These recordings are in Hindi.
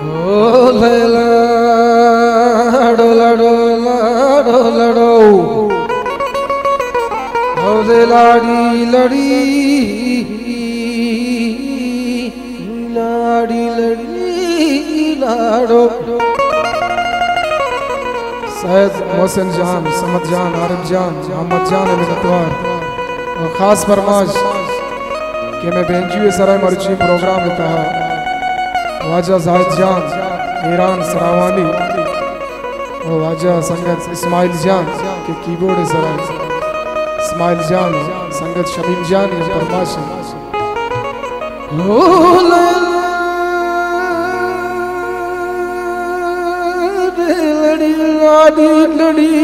लड़ो लड़ो लड़ो लड़ो लाड़ी लड़ी लाड़ी लड़ी लाड़ो। सैयद मोहसिन जान, समद जान, आरिफ जान, मोहम्मद जान मिन्नतवार और ख़ास फरमाश कि मैं बेंजी सराय मर्ची प्रोग्राम देता है वाजा जाहिद जान ईरान सरावानी और वाजा संगत इस्माइल जान के कीबोर्ड सराय इस्माइल जान संगत शमीम जान ये फरमाश लड़ी लाड़ी लड़ी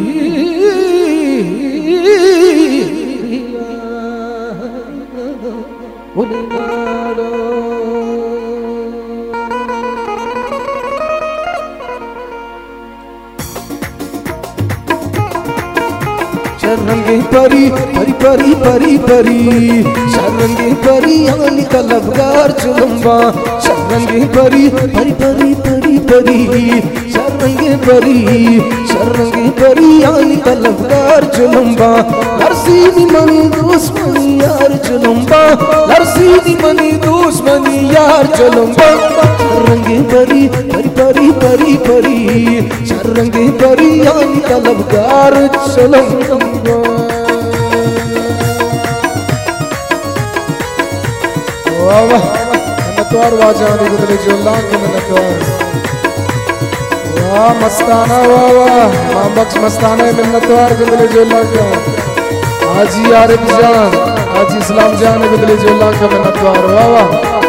शरंगी परी परी परी परी परी शरंगी परी यानी तलबगार चुलम्बा शरंगी परी परी परी परी परी शरंगी परी यानी तलबगार चुलम्बा लरसीनी मनी दुश्मनी यार चुलम्बा लरसीनी मनी दुश्मनी यार चुलम्बा शरंगी परी परी परी परी परी शरंगी परी यानी तलबगार चुलम्बा। वाह वाह मिन्नतवार वाजानी गुदरे जोला के मिन्नतवार वाह मस्ताना वाह वाह मां बख्श मस्ताना मिन्नतवार गुदरे जोला का हाजी आरिफ जान हाजी इस्लाम जान गुदरे जोला का मिन्नतवार वाह वाह।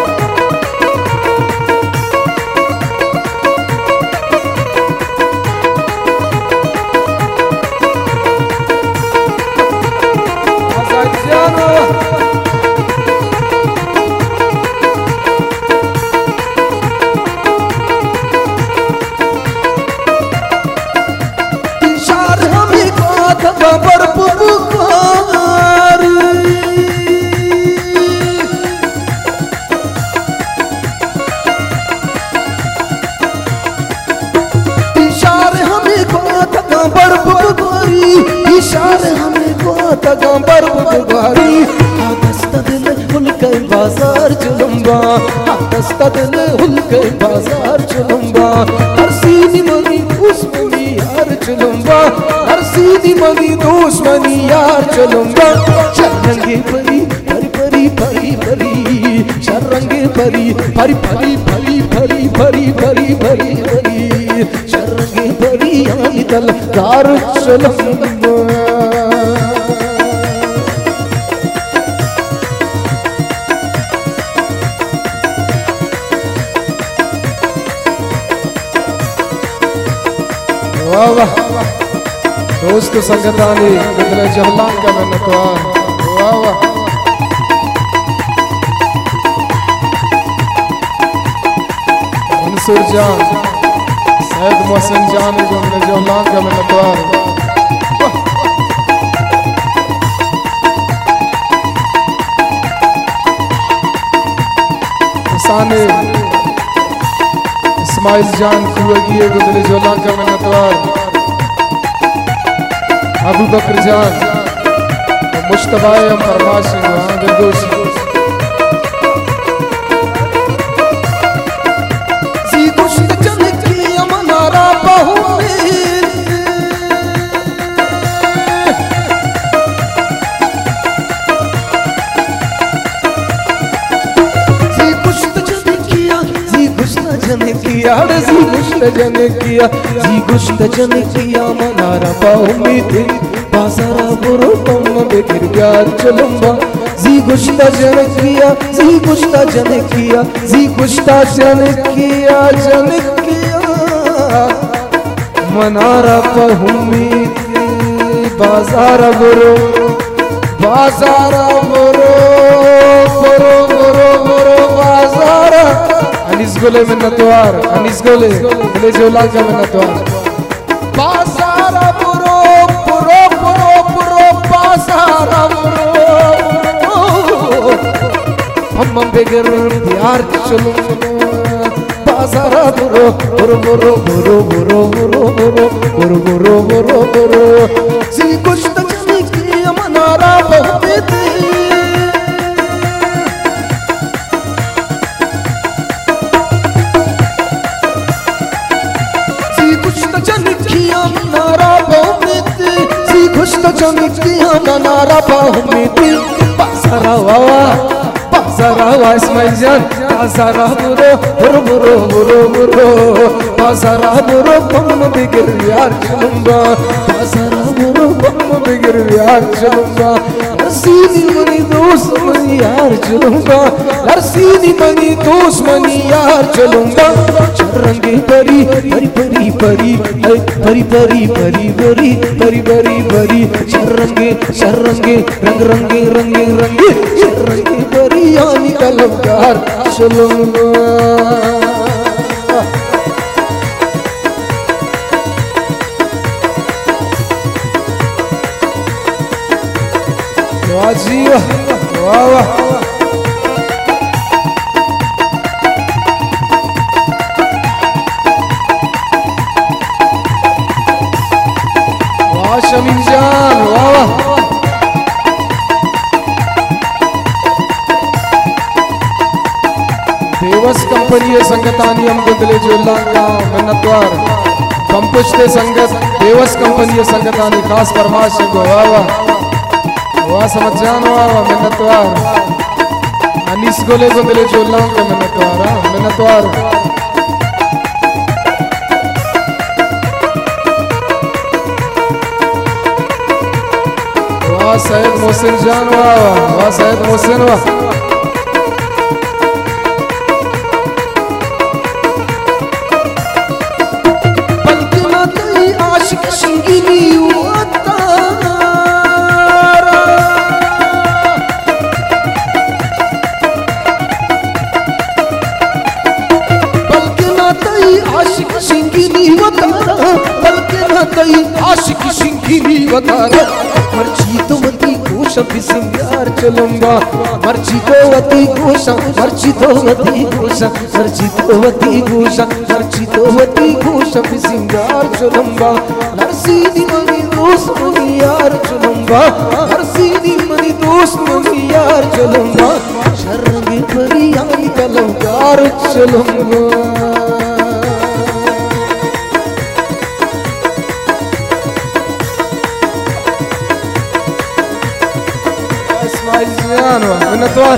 इशारे हमें को तगंबर बुगारी दस्ता दिल हुलके बाजार चुलम्बा दस्ता दिल हुलके बाजार चुलम्बा हर सीनी मनी दुश्मनी यार चुलम्बा हर सीनी मनी दुश्मनी यार चुलम्बा शरंगी परी परी परी परी परी शरंगी परी परी परी परी परी परी परी परी परी शरंगी परी यानी तलबगार चुलम्बा। वाह वाह दोस्त संगतानी गुदरे जहलान का मिन्नतवार वाह वाह। मंसूर जान सैयद मोहसिन जान गुदरे जहलान का मिन्नतवार साने इस्माइल जान कुएगी गुदरे जोला का मिन्नतवार अबू बकर जान मुश्तबा फरमाश दिलगोश जी गुश्त चल की मनारा बहु जी गुश्त जन किया मनारा पाऊमी दिल बाजारा बुरो तुम बेगिर प्यार चलूंगा जी गुश्त जन किया जी गुश्त जन किया जी गुश्त जन किया मनारा पाऊमी दिल बाजारा बुरो बुरो बुरो बुरो बुरो बाजारा अनीस गोले मिन्नतवार अनीस गोले गोले जोला का मिन्नतवार बासारा बुरो बुरो बुरो बुरो बासारा बुरो हम बेगर प्यार चलो बाजारा बुरो बुरो बुरो बुरो बुरो बुरो बुरो बुरो बुरो बुरो बुरो सी कुछ तकनी की मनारा बहुते सी कुछ तकनिकिया मनारा बहुते सी कुछ तकनिकिया मनारा बहुते बाजारा वावा इस्माइल जान बाजारा बुरो बुरो बुरो बुरो बाजारा बुरो बम बिगर यार चलूंगा बाजारा बुरो बम बिगर यार चलूंगा लरसीनी मनी दोस्त मनी यार चलूंगा लरसीनी मनी दोस्त मनी यार चलूंगा चरंगे परी परी परी परी परी परी परी परी परी परी परी चरंगे चरंगे रंग रंगे रंगे रंगे चरंगे परी यानी तलबगार चलूंगा वाह जी वाह वाह वाह शमीम जान वाह वाह देवस कंपनी संगतानी हम गुदले जोल्लांगा मिन्नतवार कंपुष्टे संगत देवस कंपनी संगतानी खास फरमाश वाह वाह वाह समझ जान वाह वाह मिन्नतवार अनीस गोले गुदले जोल्लांगा मिन्नतवार वाह सैयद मोहसिन जान वाह वाह सैयद मोहसिन वाह आशिक सिंगिनी वतारा मर्जी तो वती गोशा सिंगार चलूंगा मर्जी तो वती गोशा मर्जी तो वती गोशा मर्जी तो वती गोशा मर्जी तो वती गोशा सिंगार चलूंगा नरसीनी मनी दोस्त मनी यार चलूंगा नरसीनी मनी दोस्त मनी यार चलूंगा शर्रंगे परी आई तलवार चलूंगा मिन्नतवार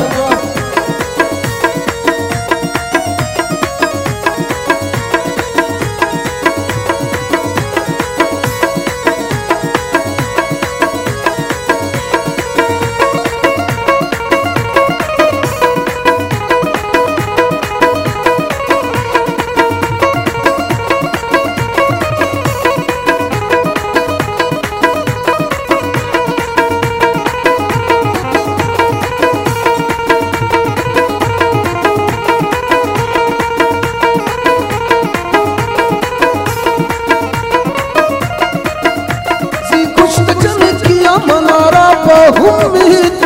मनारा बहुमित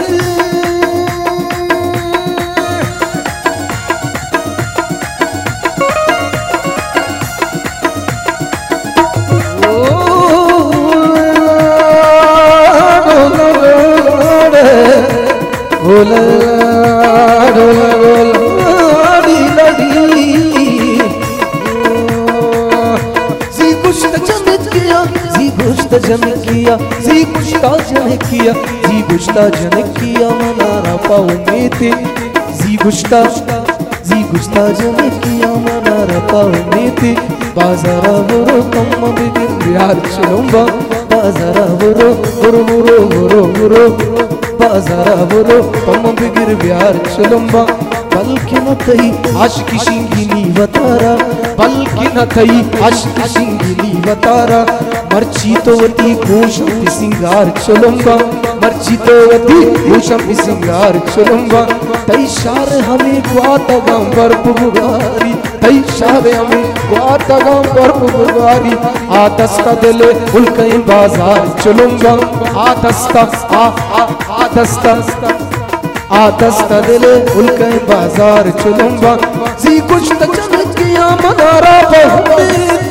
जन किया मनारा पाऊंगे जी गुश्ता जन किया मनारा पाऊंगे बाजारा बुरो कम बिगिर यार चलूंगा बाजारा बुरो बुरो बुरो बुरो बुरो बाजारा बुरो कम बिगिर यार चलूंगा बल्कि न तई आशिकी सिंगिनी वतारा बल्कि न तई आशिकी सिंगिनी वतारा मर्जी तो वती गोशा सिंगार चलूंगा मर्जी तो वती गोशा सिंगार चलूंगा तई शार हमें ग्वातगम बर्फ बुगारी तई शार हमें ग्वातगम बर्फ बुगारी आदस्ता दिले उल्के बाजार चलूंगा आदस्ता दिले उल्के बाजार चलूंगा जी कुछ तचन किया किया मनारा बहुमेद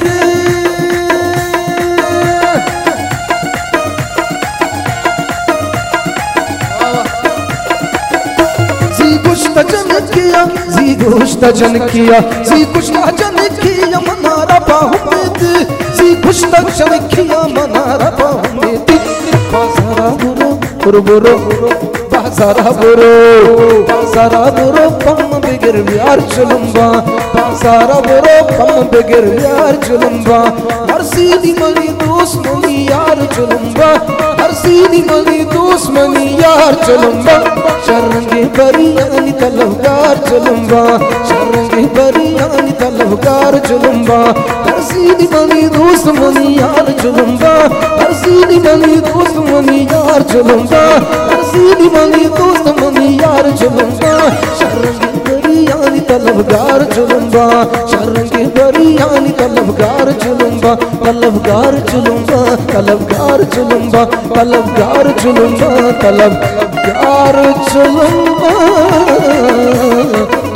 जन किया जी गुश्ता जन किया मनारा बहुमेद जी गुश्ता जन किया मनारा बहुमेद बाजारा बुरो बुरो बाजारा बुरो पम बिगर यार चलुम्बा बाजारा बुरो पम बिगर यार चलुम्बा हर सीधी मनी दोस्त मनी यार चलुम्बा हर सीधी मनी दोस्त मनी यार चलुम्बा शरंगे बरियानी तलवगार चलुम्बा शरंगे बरियानी तलवगार चलुम्बा हर सीधी मनी दोस्त मनी यार चलुम्बा हर सीधी मनी दोस्त मनी यार चलुम्बा हर सीधी मनी दोस्त मनी यार चलुम्बा शरंगे बरियानी तलवगार चलुम्बा शरंगे बरियानी तलवगार चलुम्बा तलवगार चलुम्बा तलवगार चलुम्बा तलवगार चलुम्बा तलवगार चलुम्बा